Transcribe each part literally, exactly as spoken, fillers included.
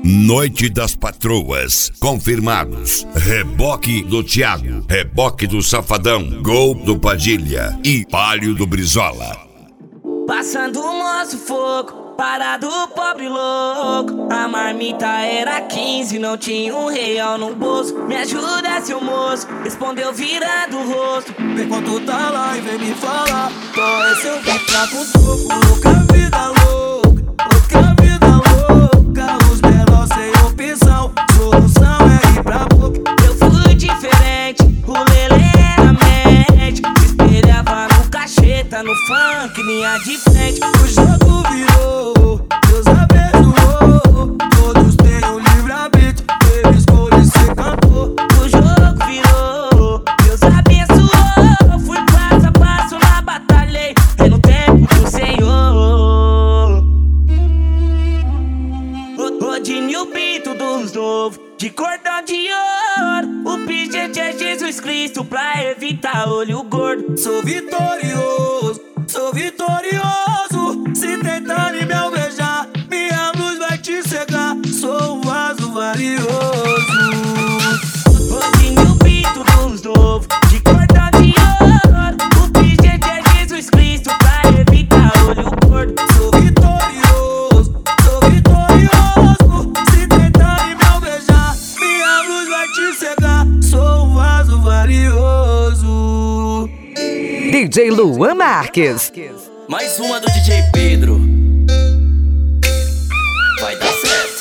Noite das Patroas, confirmados. Reboque do Thiago, reboque do Safadão, gol do Padilha e palio do Brizola. Passando o moço fogo, parado pobre louco. A marmita era quinze, não tinha um real no bolso. Me ajuda, seu moço, respondeu virando o rosto. Vem quando tá lá e vem me falar. Qual é seu vídeo pra com toco? Louca vida louca, louca vida louca. Os menores sem opção, solução é ir pra boca. Eu fui diferente, o lelê era médico. Se espelhava no cacheta, no funk, linha de frente. O jogo virou, Deus abençoou. Todos têm um livre-arbítrio, ele escolhe ser cantor. O jogo virou, Deus abençoou. Fui passo a passo na batalha, é no tempo do Senhor. Rodinho o Pinto dos novos, de cordão de ouro. O pingente é Jesus Cristo pra evitar olho gordo. Sou vitorioso, sou vitorioso. Se tentarem me alvejar, minha luz vai te cegar. Sou um vaso valioso. Rodinho o Pinto dos novos, de cordão de ouro. O pingente é Jesus Cristo pra evitar olho gordo. Sou vitorioso, sou vitorioso. Se tentarem me alvejar, minha luz vai te cegar. Sou um vaso valioso. D J Luan Marques. Mais uma do D J Pedro. Vai dar certo.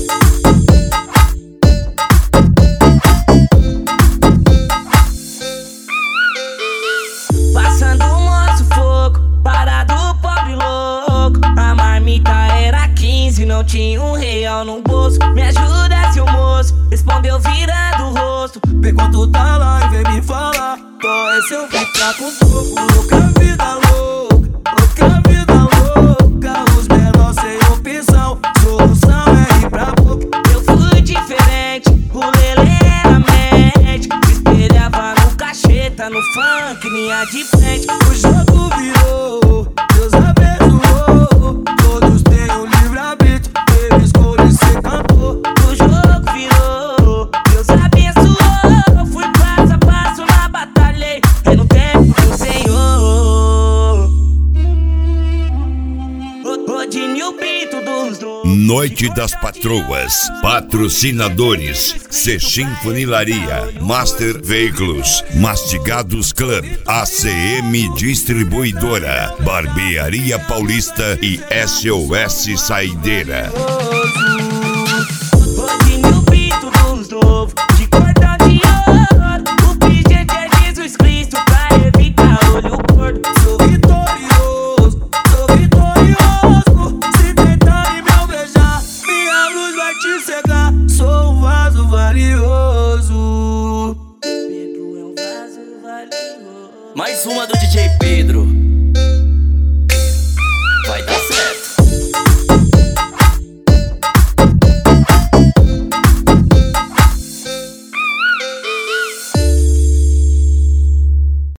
Passando o moço fogo, parado pobre louco. A marmita era quinze, não tinha um real no bolso. Me ajuda, seu moço, respondeu virando o rosto. Vem quando tá lá e vem me falar. Qual é seu vídeo pra com toco? Louca vida louca, louca vida louca. Os menores sem opção, solução é ir pra boca. Eu fui diferente, o lelê era médico. Se espelhava no cacheta, no funk, linha de frente. O jogo virou, Deus abençoou. Todos têm um livre-arbítrio, ele escolhe ser cantor. O jogo virou, Deus abençoou. Fui passo a passo na batalha, é no tempo do Senhor. Rodinho o Pinto dos novos. Noite das Patroas, patrocinadores: Sechim Funilaria, Master Veículos, Mastigados Club, A C M Distribuidora, Barbearia Paulista e S O S Saideira. Rodinho o Pinto dos novos, de cordão de ouro. O pingente é Jesus Cristo pra evitar olho gordo. Sou vitorioso, sou vitorioso. Se tentarem me alvejar, minha luz vai te cegar. Sou um vaso valioso. Pedro é um vaso valioso. Mais uma do D J Pedro.